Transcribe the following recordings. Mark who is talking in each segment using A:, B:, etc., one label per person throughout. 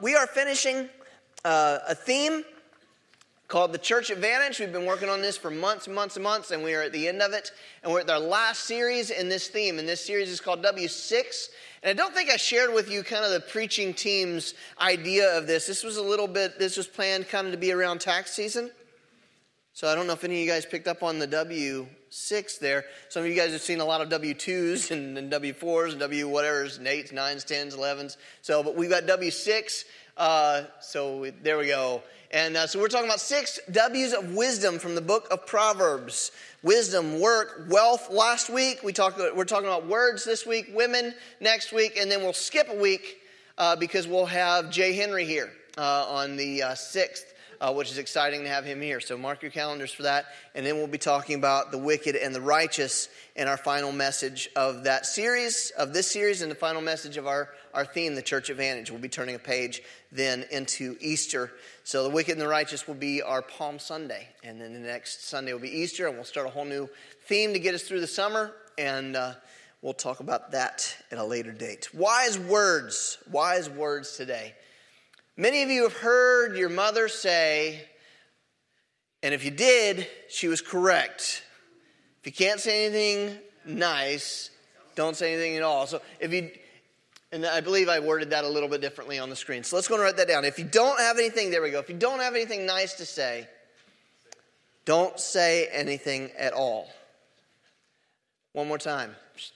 A: We are finishing a theme called the Church Advantage. We've been working on this for months and months and months, and we are at the end of it. And we're at our last series in this theme. And this series is called W6. And I don't think I shared with you kind of the preaching team's idea of this. This was planned kind of to be around tax season. So I don't know if any of you guys picked up on the W6 there. Some of you guys have seen a lot of W2s and W4s and W whatever's, 8s, 9s, 10s, 11s. But we've got W6. There we go. And so we're talking about 6 W's of wisdom from the book of Proverbs. Wisdom, work, wealth. Last week we're talking about words this week, women next week, and then we'll skip a week because we'll have Jay Henry here on the 6th. Which is exciting to have him here. So mark your calendars for that. And then we'll be talking about the wicked and the righteous in our final message of this series, and the final message of our theme, the Church Advantage. We'll be turning a page then into Easter. So the wicked and the righteous will be our Palm Sunday. And then the next Sunday will be Easter, and we'll start a whole new theme to get us through the summer. And we'll talk about that at a later date. Wise words today. Many of you have heard your mother say, and if you did, she was correct. If you can't say anything nice, don't say anything at all. And I believe I worded that a little bit differently on the screen. So let's go and write that down. If you don't have anything, there we go. If you don't have anything nice to say, don't say anything at all. One more time.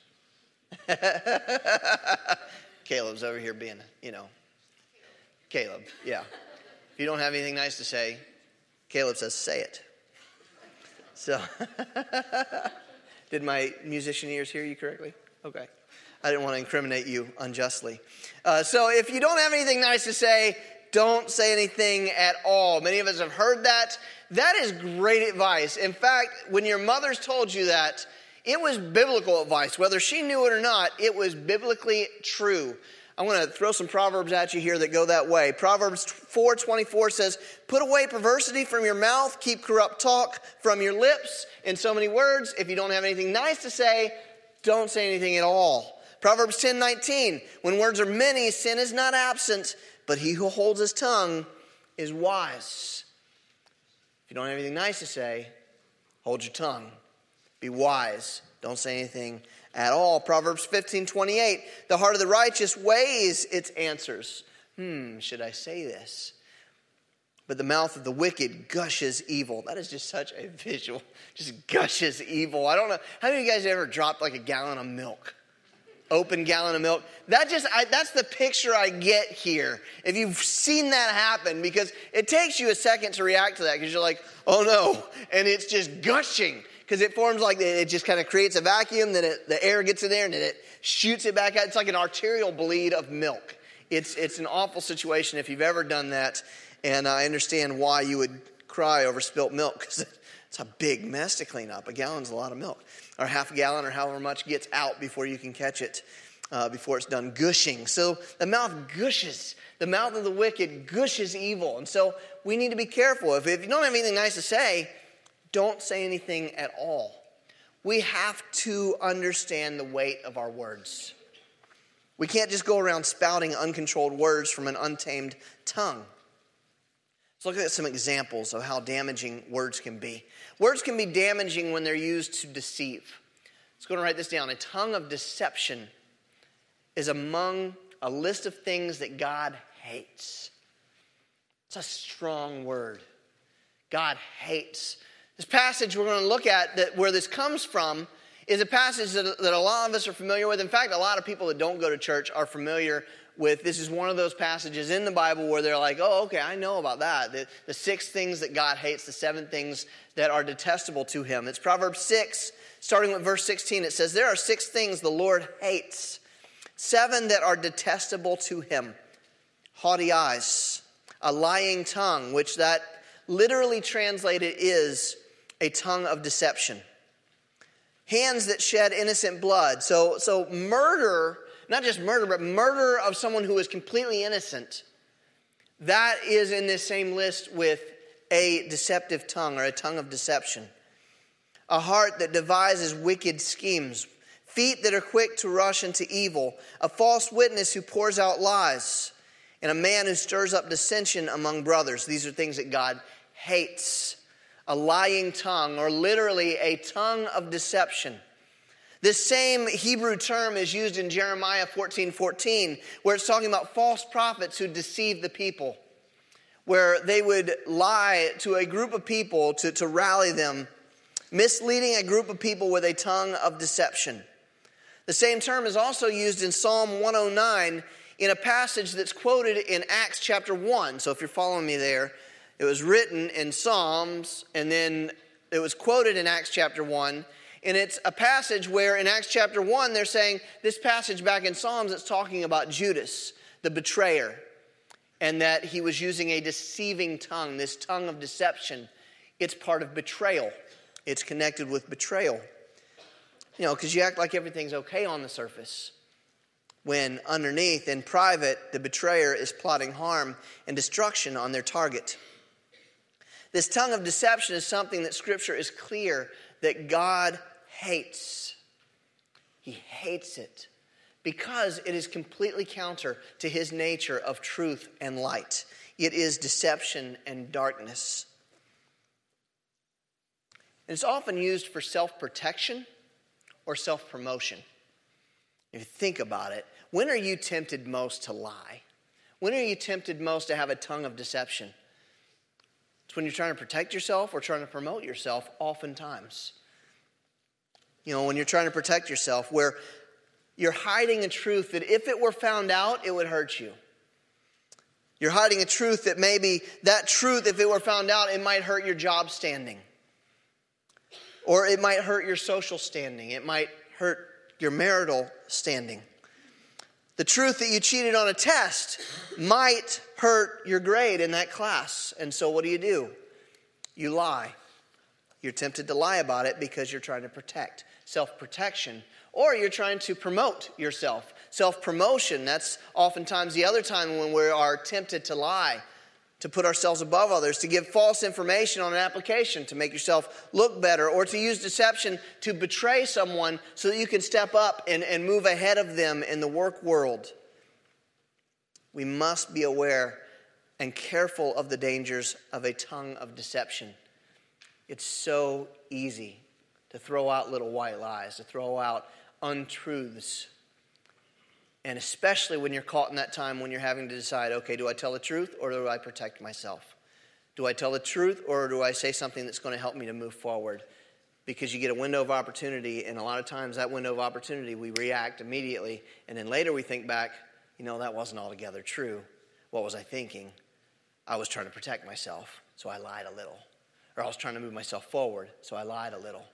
A: Caleb's over here being, Caleb, yeah. If you don't have anything nice to say, Caleb says, say it. So, did my musician ears hear you correctly? Okay. I didn't want to incriminate you unjustly. So if you don't have anything nice to say, don't say anything at all. Many of us have heard that. That is great advice. In fact, when your mother's told you that, it was biblical advice. Whether she knew it or not, it was biblically true. I'm going to throw some Proverbs at you here that go that way. Proverbs 4:24 says, put away perversity from your mouth, keep corrupt talk from your lips. In so many words, if you don't have anything nice to say, don't say anything at all. Proverbs 10:19, when words are many, sin is not absent, but he who holds his tongue is wise. If you don't have anything nice to say, hold your tongue. Be wise. Don't say anything at all. Proverbs 15:28, the heart of the righteous weighs its answers. Should I say this? But the mouth of the wicked gushes evil. That is just such a visual. Just gushes evil. I don't know. How many of you guys ever dropped like a gallon of milk? Open gallon of milk? That's the picture I get here. If you've seen that happen, because it takes you a second to react to that, because you're like, oh no. And it's just gushing. Because it forms it just kind of creates a vacuum, then the air gets in there and then it shoots it back out. It's like an arterial bleed of milk. It's an awful situation if you've ever done that. And I understand why you would cry over spilt milk, because it's a big mess to clean up. A gallon's a lot of milk. Or half a gallon or however much gets out before you can catch it, before it's done gushing. So the mouth gushes. The mouth of the wicked gushes evil. And so we need to be careful. If you don't have anything nice to say, don't say anything at all. We have to understand the weight of our words. We can't just go around spouting uncontrolled words from an untamed tongue. Let's look at some examples of how damaging words can be. Words can be damaging when they're used to deceive. Let's go and write this down. A tongue of deception is among a list of things that God hates. It's a strong word. God hates. This passage we're going to look at, where this comes from, is a passage that a lot of us are familiar with. In fact, a lot of people that don't go to church are familiar with. This is one of those passages in the Bible where they're like, oh, okay, I know about that. The 6 things that God hates, the 7 things that are detestable to him. It's Proverbs 6, starting with verse 16. It says, there are 6 things the Lord hates, 7 that are detestable to him. Haughty eyes, a lying tongue, which that literally translated is a tongue of deception. Hands that shed innocent blood. So murder, not just murder, but murder of someone who is completely innocent. That is in this same list with a deceptive tongue, or a tongue of deception. A heart that devises wicked schemes. Feet that are quick to rush into evil. A false witness who pours out lies. and a man who stirs up dissension among brothers. These are things that God hates. A lying tongue, or literally a tongue of deception. This same Hebrew term is used in Jeremiah 14:14, where it's talking about false prophets who deceive the people, where they would lie to a group of people to rally them, misleading a group of people with a tongue of deception. The same term is also used in Psalm 109 in a passage that's quoted in Acts chapter 1. So if you're following me there, it was written in Psalms, and then it was quoted in Acts chapter 1. And it's a passage where in Acts chapter 1, they're saying, this passage back in Psalms, it's talking about Judas, the betrayer, and that he was using a deceiving tongue, this tongue of deception. It's part of betrayal. It's connected with betrayal. You know, because you act like everything's okay on the surface, when underneath, in private, the betrayer is plotting harm and destruction on their target. This tongue of deception is something that Scripture is clear that God hates. He hates it because it is completely counter to his nature of truth and light. It is deception and darkness. And it's often used for self-protection or self-promotion. If you think about it, when are you tempted most to lie? When are you tempted most to have a tongue of deception? It's when you're trying to protect yourself or trying to promote yourself, oftentimes. You know, when you're trying to protect yourself, where you're hiding a truth that if it were found out, it would hurt you. You're hiding a truth that maybe that truth, if it were found out, it might hurt your job standing. Or it might hurt your social standing. It might hurt your marital standing. The truth that you cheated on a test might hurt your grade in that class. And so what do? You lie. You're tempted to lie about it because you're trying to protect. Self-protection. Or you're trying to promote yourself. Self-promotion, that's oftentimes the other time when we are tempted to lie, to put ourselves above others, to give false information on an application to make yourself look better, or to use deception to betray someone so that you can step up and move ahead of them in the work world. We must be aware and careful of the dangers of a tongue of deception. It's so easy to throw out little white lies, to throw out untruths. And especially when you're caught in that time when you're having to decide, okay, do I tell the truth or do I protect myself? Do I tell the truth or do I say something that's going to help me to move forward? Because you get a window of opportunity, and a lot of times that window of opportunity, we react immediately, and then later we think back, you know, that wasn't altogether true. What was I thinking? I was trying to protect myself, so I lied a little. Or I was trying to move myself forward, so I lied a little.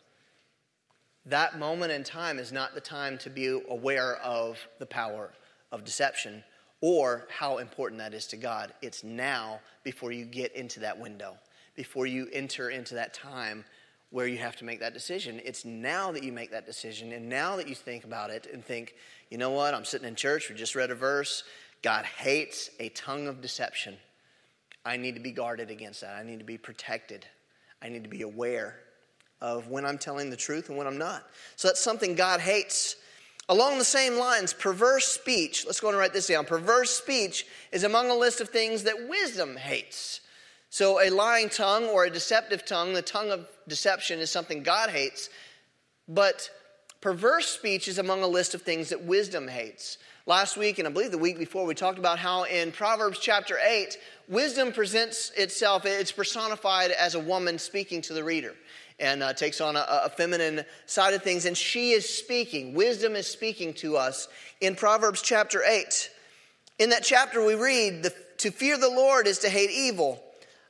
A: That moment in time is not the time to be aware of the power of deception or how important that is to God. It's now, before you get into that window, before you enter into that time where you have to make that decision. It's now that you make that decision, and now that you think about it and think, you know what, I'm sitting in church, we just read a verse, God hates a tongue of deception. I need to be guarded against that. I need to be protected. I need to be aware of when I'm telling the truth and when I'm not. So that's something God hates. Along the same lines, perverse speech. Let's go and write this down. Perverse speech is among a list of things that wisdom hates. So a lying tongue or a deceptive tongue, the tongue of deception, is something God hates. But perverse speech is among a list of things that wisdom hates. Last week, and I believe the week before, we talked about how in Proverbs chapter 8, wisdom presents itself, it's personified as a woman speaking to the reader. And takes on a feminine side of things. And she is speaking. Wisdom is speaking to us in Proverbs chapter 8. In that chapter we read, to fear the Lord is to hate evil.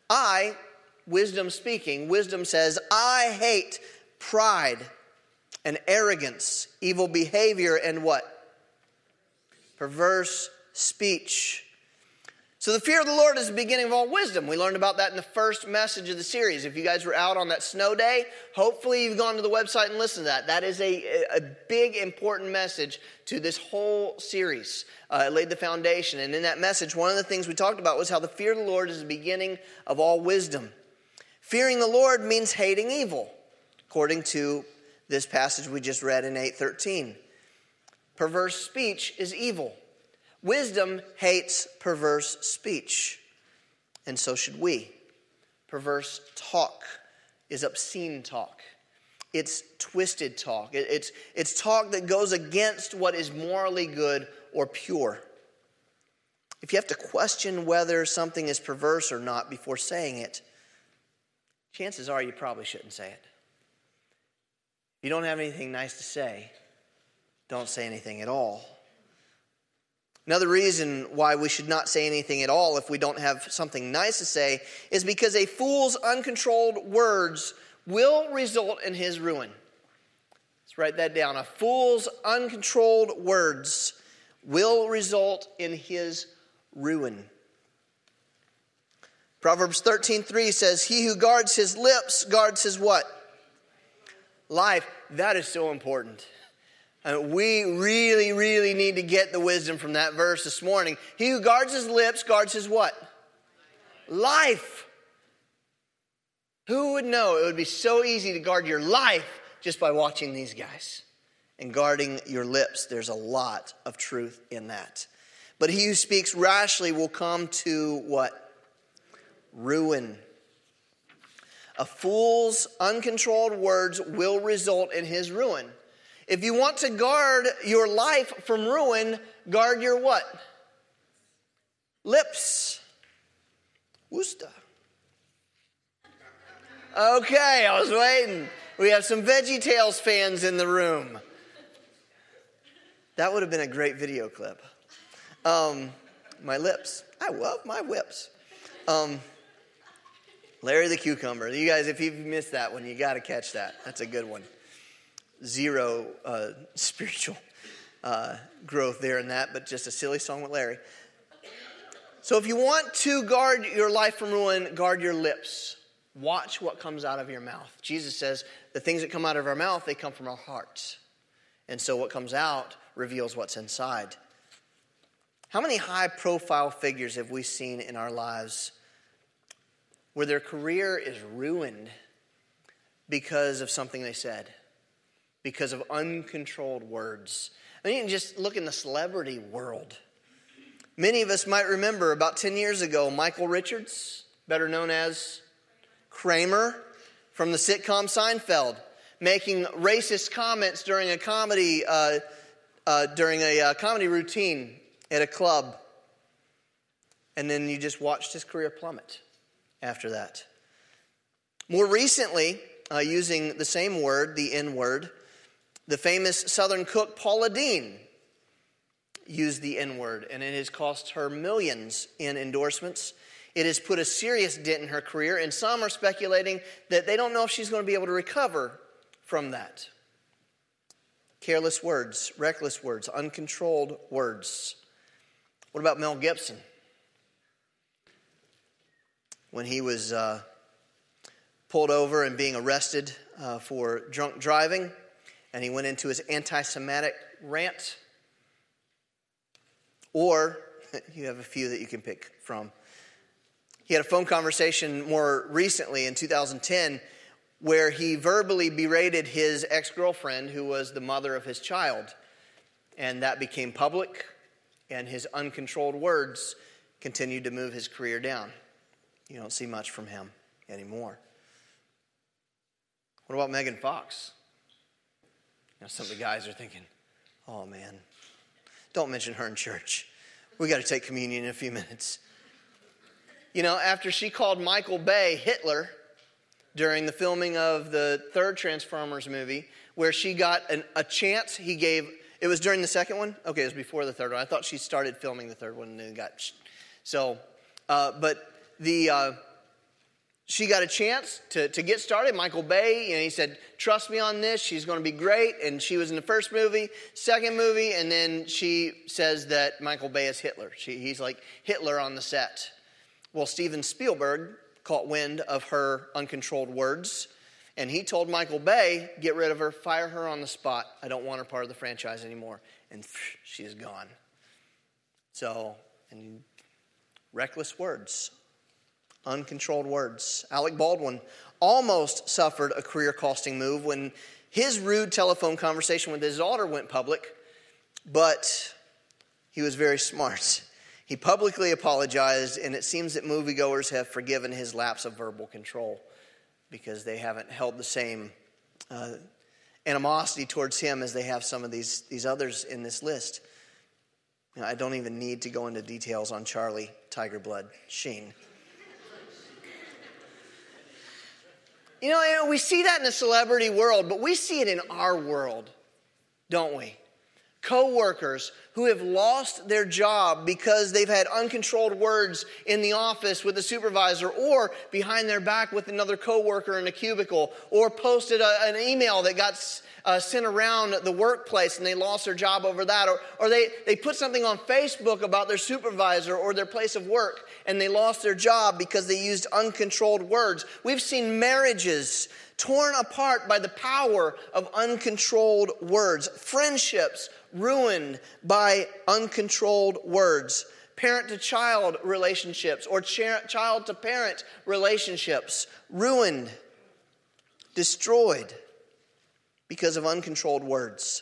A: Wisdom speaking, wisdom says, I hate pride and arrogance, evil behavior, and what? Perverse speech. So the fear of the Lord is the beginning of all wisdom. We learned about that in the first message of the series. If you guys were out on that snow day, hopefully you've gone to the website and listened to that. That is a big, important message to this whole series. It laid the foundation. And in that message, one of the things we talked about was how the fear of the Lord is the beginning of all wisdom. Fearing the Lord means hating evil, according to this passage we just read in 8:13. Perverse speech is evil. Wisdom hates perverse speech, and so should we. Perverse talk is obscene talk. It's twisted talk. It's talk that goes against what is morally good or pure. If you have to question whether something is perverse or not before saying it, chances are you probably shouldn't say it. If you don't have anything nice to say, don't say anything at all. Another reason why we should not say anything at all if we don't have something nice to say is because a fool's uncontrolled words will result in his ruin. Let's write that down. A fool's uncontrolled words will result in his ruin. Proverbs 13:3 says, "He who guards his lips guards his" what? Life. That is so important. We really, really need to get the wisdom from that verse this morning. He who guards his lips guards his what? Life. Who would know it would be so easy to guard your life just by watching these guys and guarding your lips? There's a lot of truth in that. But he who speaks rashly will come to what? Ruin. A fool's uncontrolled words will result in his ruin. If you want to guard your life from ruin, guard your what? Lips. Woosta. Okay, I was waiting. We have some VeggieTales fans in the room. That would have been a great video clip. My lips. I love my whips. Larry the Cucumber. You guys, if you've missed that one, you got to catch that. That's a good one. Zero spiritual growth there in that, but just a silly song with Larry. So if you want to guard your life from ruin, guard your lips. Watch what comes out of your mouth. Jesus says the things that come out of our mouth, they come from our hearts. And so what comes out reveals what's inside. How many high-profile figures have we seen in our lives where their career is ruined because of something they said, because of uncontrolled words? I mean, you can just look in the celebrity world. Many of us might remember about 10 years ago, Michael Richards, better known as Kramer from the sitcom Seinfeld, making racist comments during a comedy routine at a club. And then you just watched his career plummet after that. More recently, using the same word, the N-word, the famous Southern cook Paula Deen used the N-word, and it has cost her millions in endorsements. It has put a serious dent in her career, and some are speculating that they don't know if she's going to be able to recover from that. Careless words, reckless words, uncontrolled words. What about Mel Gibson? When he was pulled over and being arrested for drunk driving, and he went into his anti-Semitic rant. Or, you have a few that you can pick from. He had a phone conversation more recently in 2010 where he verbally berated his ex-girlfriend who was the mother of his child. And that became public, and his uncontrolled words continued to move his career down. You don't see much from him anymore. What about Megan Fox? You know, some of the guys are thinking, oh man, don't mention her in church. We got to take communion in a few minutes. You know, after she called Michael Bay Hitler during the filming of the third Transformers movie, where she got a chance, he gave, it was during the second one? Okay, it was before the third one. I thought she started filming the third one and then got, she got a chance to get started. Michael Bay, he said, trust me on this, she's going to be great. And she was in the first movie, second movie, and then she says that Michael Bay is Hitler. He's like Hitler on the set. Well, Steven Spielberg caught wind of her uncontrolled words, and he told Michael Bay, get rid of her, fire her on the spot. I don't want her part of the franchise anymore. And she is gone. So, and reckless words. Uncontrolled words. Alec Baldwin almost suffered a career-costing move when his rude telephone conversation with his daughter went public, but He was very smart. He publicly apologized, and it seems that moviegoers have forgiven his lapse of verbal control because they haven't held the same animosity towards him as they have some of these others in this list. I don't even need to go into details on Charlie Tiger Blood Sheen. We see that in the celebrity world, but we see it in our world, don't we? Co-workers who have lost their job because they've had uncontrolled words in the office with the supervisor or behind their back with another co-worker in a cubicle, or posted an email that got sent around the workplace and they lost their job over that, or they put something on Facebook about their supervisor or their place of work and they lost their job because they used uncontrolled words. We've seen marriages torn apart by the power of uncontrolled words, friendships ruined by uncontrolled words, parent-to-child relationships or child-to-parent relationships ruined, destroyed because of uncontrolled words.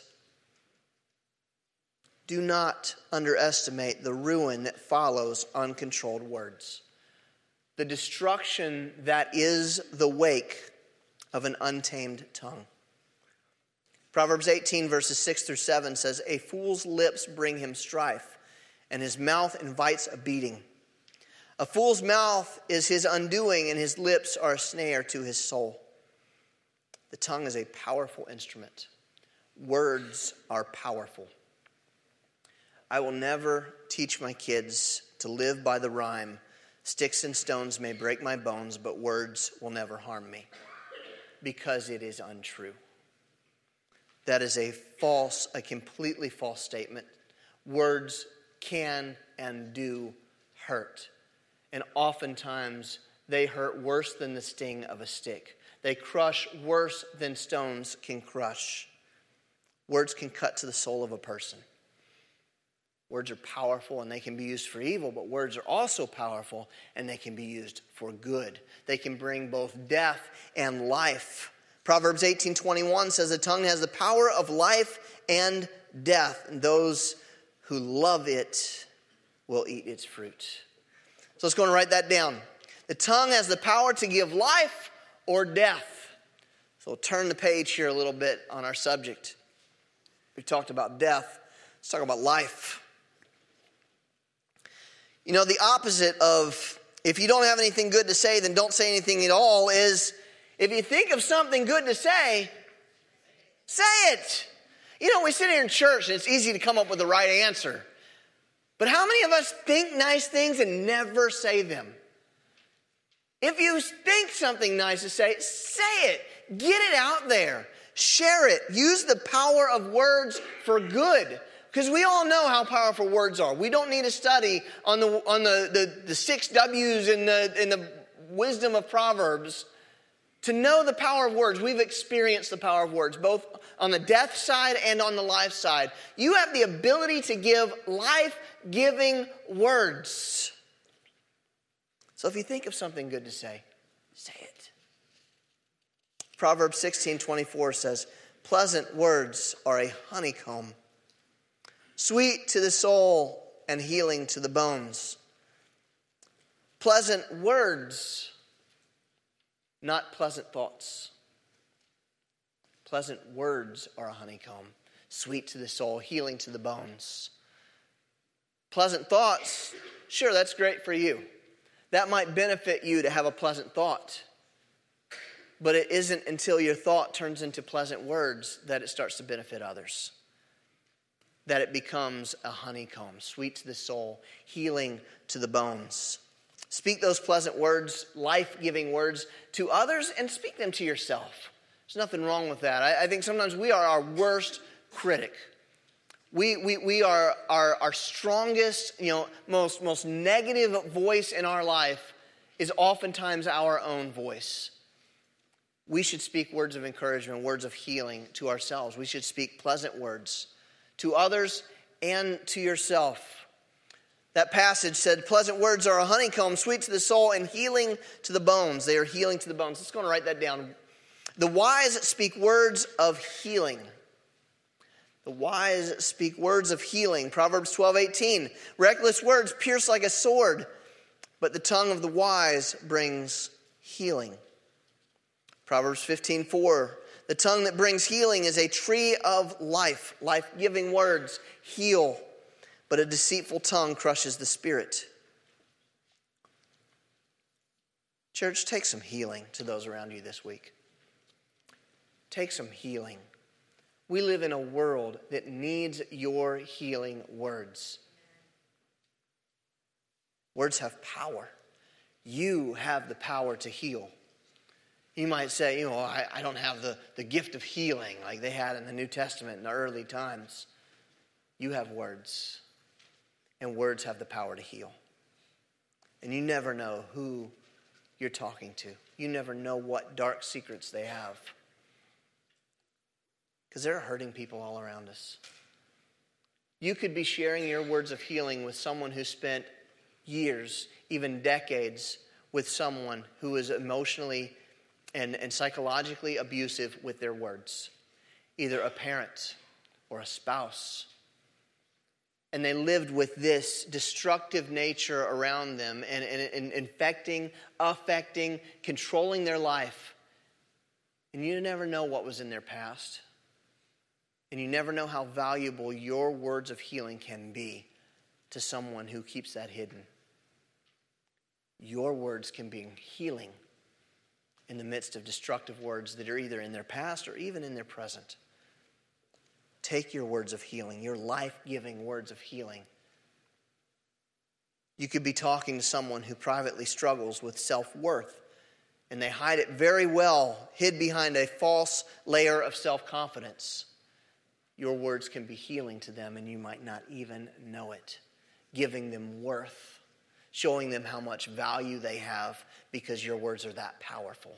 A: Do not underestimate the ruin that follows uncontrolled words. The destruction that is the wake of an untamed tongue. Proverbs 18 verses 6 through 7 says, "A fool's lips bring him strife, and his mouth invites a beating. A fool's mouth is his undoing, and his lips are a snare to his soul." The tongue is a powerful instrument. Words are powerful. I will never teach my kids to live by the rhyme, "Sticks and stones may break my bones, but words will never harm me," because it is untrue. That is a completely false statement. Words can and do hurt. And oftentimes they hurt worse than the sting of a stick. They crush worse than stones can crush. Words can cut to the soul of a person. Words are powerful and they can be used for evil, but words are also powerful and they can be used for good. They can bring both death and life. Proverbs 18:21 says, "The tongue has the power of life and death, and those who love it will eat its fruit." So let's go and write that down. The tongue has the power to give life or death. So we'll turn the page here a little bit on our subject. We've talked about death. Let's talk about life. The opposite of if you don't have anything good to say, then don't say anything at all is if you think of something good to say it. We sit here in church and it's easy to come up with the right answer. But how many of us think nice things and never say them? If you think something nice to say it. Get it out there. Share it. Use the power of words for good. Because we all know how powerful words are. We don't need a study on the 6 W's in the wisdom of Proverbs to know the power of words. We've experienced the power of words, both on the death side and on the life side. You have the ability to give life-giving words. So if you think of something good to say it. Proverbs 16:24 says, "Pleasant words are a honeycomb, sweet to the soul and healing to the bones." Pleasant words, not pleasant thoughts. Pleasant words are a honeycomb, sweet to the soul, healing to the bones. Pleasant thoughts, sure, that's great for you. That might benefit you to have a pleasant thought. But it isn't until your thought turns into pleasant words that it starts to benefit others. That it becomes a honeycomb, sweet to the soul, healing to the bones. Speak those pleasant words, life-giving words to others, and speak them to yourself. There's nothing wrong with that. I think sometimes we are our worst critic. We are our strongest, most negative voice in our life is oftentimes our own voice. We should speak words of encouragement, words of healing to ourselves. We should speak pleasant words to others and to yourself. That passage said, "Pleasant words are a honeycomb, sweet to the soul and healing to the bones." They are healing to the bones. Let's go and write that down. The wise speak words of healing. The wise speak words of healing. Proverbs 12:18. Reckless words pierce like a sword, but the tongue of the wise brings healing. Proverbs 15:4. The tongue that brings healing is a tree of life. Life-giving words heal, but a deceitful tongue crushes the spirit. Church, take some healing to those around you this week. Take some healing. We live in a world that needs your healing words. Words have power. You have the power to heal. You might say, I don't have the gift of healing like they had in the New Testament in the early times. You have words, and words have the power to heal. And you never know who you're talking to. You never know what dark secrets they have. Because there are hurting people all around us. You could be sharing your words of healing with someone who spent years, even decades, with someone who is emotionally and psychologically abusive with their words. Either a parent or a spouse. And they lived with this destructive nature around them and infecting, affecting, controlling their life. And you never know what was in their past. And you never know how valuable your words of healing can be to someone who keeps that hidden. Your words can be healing in the midst of destructive words that are either in their past or even in their present. Take your words of healing, your life-giving words of healing. You could be talking to someone who privately struggles with self-worth, and they hide it very well, hid behind a false layer of self-confidence. Your words can be healing to them, and you might not even know it, giving them worth, showing them how much value they have because your words are that powerful.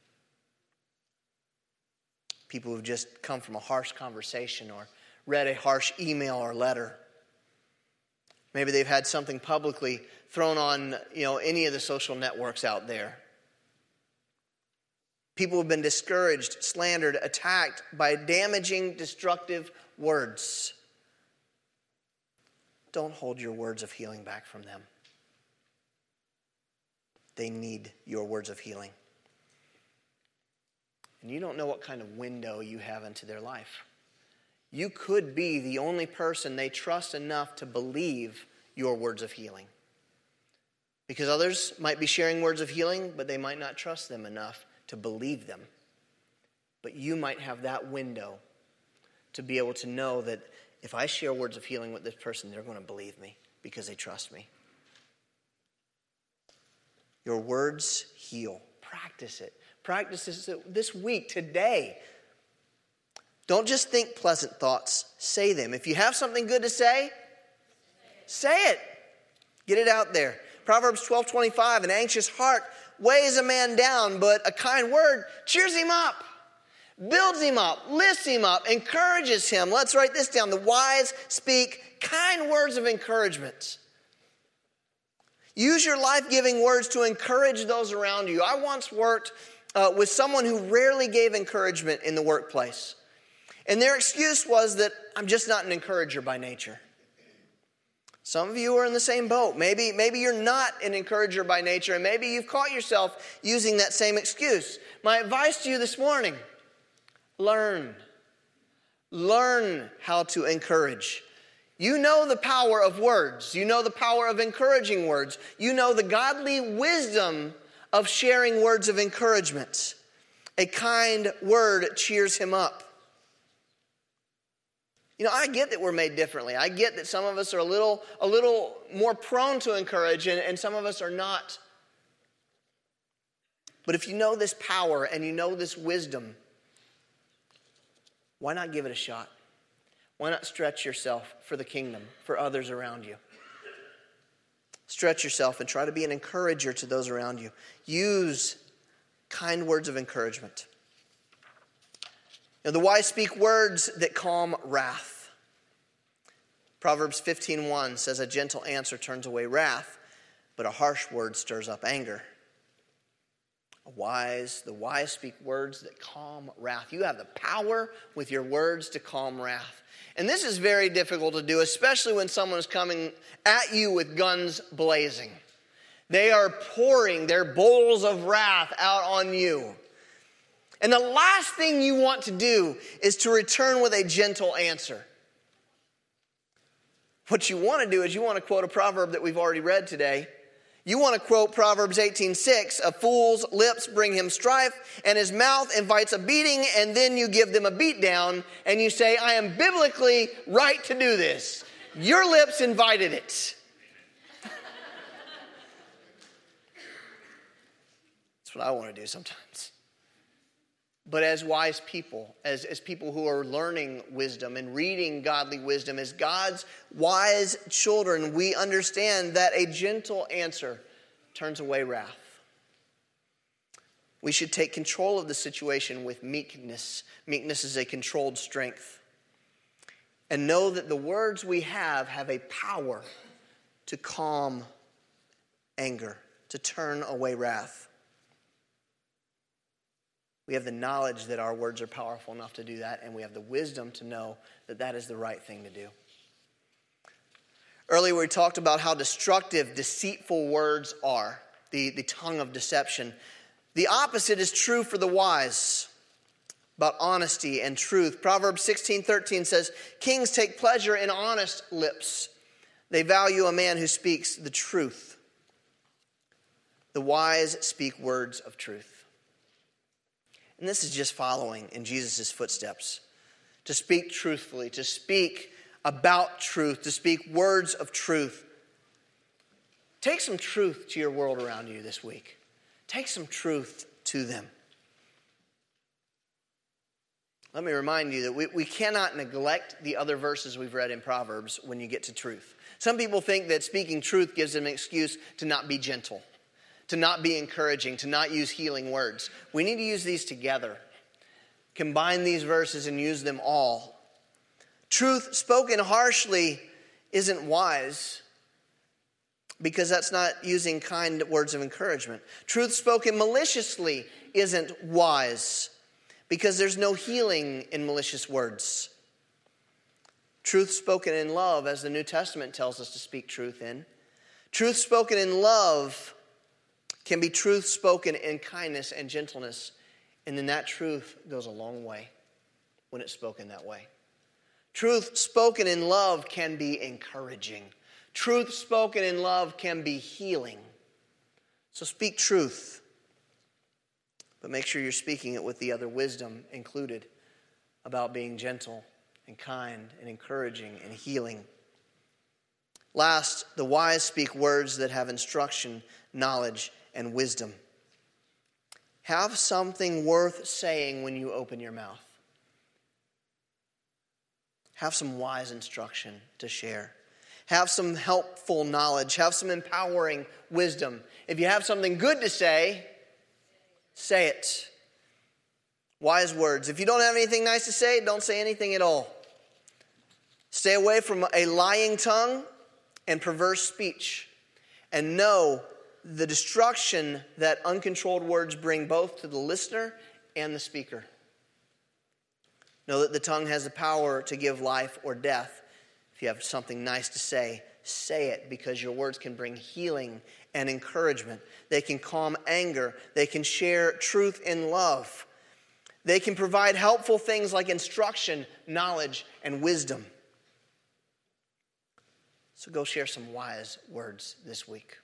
A: People who've just come from a harsh conversation or read a harsh email or letter. Maybe they've had something publicly thrown on, any of the social networks out there. People have been discouraged, slandered, attacked by damaging, destructive words. Don't hold your words of healing back from them. They need your words of healing. And you don't know what kind of window you have into their life. You could be the only person they trust enough to believe your words of healing. Because others might be sharing words of healing, but they might not trust them enough to believe them. But you might have that window to be able to know that if I share words of healing with this person, they're going to believe me because they trust me. Your words heal. Practice it. Practice this week, today. Don't just think pleasant thoughts. Say them. If you have something good to say it. Get it out there. Proverbs 12:25, an anxious heart weighs a man down, but a kind word cheers him up, builds him up, lifts him up, encourages him. Let's write this down. The wise speak kind words of encouragement. Use your life-giving words to encourage those around you. I once worked with someone who rarely gave encouragement in the workplace. And their excuse was that I'm just not an encourager by nature. Some of you are in the same boat. Maybe you're not an encourager by nature, and maybe you've caught yourself using that same excuse. My advice to you this morning, learn. Learn how to encourage. You know the power of words. You know the power of encouraging words. You know the godly wisdom of sharing words of encouragement. A kind word cheers him up. I get that we're made differently. I get that some of us are a little more prone to encourage and some of us are not. But if you know this power and you know this wisdom, why not give it a shot? Why not stretch yourself for the kingdom, for others around you? Stretch yourself and try to be an encourager to those around you. Use kind words of encouragement. The wise speak words that calm wrath. Proverbs 15:1 says, a gentle answer turns away wrath, but a harsh word stirs up anger. The wise speak words that calm wrath. You have the power with your words to calm wrath. And this is very difficult to do, especially when someone is coming at you with guns blazing. They are pouring their bowls of wrath out on you. And the last thing you want to do is to return with a gentle answer. What you want to do is you want to quote a proverb that we've already read today. You want to quote Proverbs 18:6, a fool's lips bring him strife, and his mouth invites a beating, and then you give them a beat down, and you say, I am biblically right to do this. Your lips invited it. That's what I want to do sometimes. But as wise people, as people who are learning wisdom and reading godly wisdom, as God's wise children, we understand that a gentle answer turns away wrath. We should take control of the situation with meekness. Meekness is a controlled strength. And know that the words we have a power to calm anger, to turn away wrath. We have the knowledge that our words are powerful enough to do that, and we have the wisdom to know that that is the right thing to do. Earlier we talked about how destructive, deceitful words are, the tongue of deception. The opposite is true for the wise, about honesty and truth. Proverbs 16:13 says, kings take pleasure in honest lips. They value a man who speaks the truth. The wise speak words of truth. And this is just following in Jesus' footsteps. To speak truthfully, to speak about truth, to speak words of truth. Take some truth to your world around you this week. Take some truth to them. Let me remind you that we cannot neglect the other verses we've read in Proverbs when you get to truth. Some people think that speaking truth gives them an excuse to not be gentle, to not be encouraging, to not use healing words. We need to use these together. Combine these verses and use them all. Truth spoken harshly isn't wise because that's not using kind words of encouragement. Truth spoken maliciously isn't wise because there's no healing in malicious words. Truth spoken in love, as the New Testament tells us to speak truth in. Truth spoken in love can be truth spoken in kindness and gentleness. And then that truth goes a long way when it's spoken that way. Truth spoken in love can be encouraging. Truth spoken in love can be healing. So speak truth. But make sure you're speaking it with the other wisdom included about being gentle and kind and encouraging and healing. Last, the wise speak words that have instruction, knowledge, and wisdom. Have something worth saying when you open your mouth. Have some wise instruction to share. Have some helpful knowledge. Have some empowering wisdom. If you have something good to say, say it. Wise words. If you don't have anything nice to say, don't say anything at all. Stay away from a lying tongue and perverse speech. And know the destruction that uncontrolled words bring both to the listener and the speaker. Know that the tongue has the power to give life or death. If you have something nice to say, say it, because your words can bring healing and encouragement. They can calm anger. They can share truth in love. They can provide helpful things like instruction, knowledge, and wisdom. So go share some wise words this week.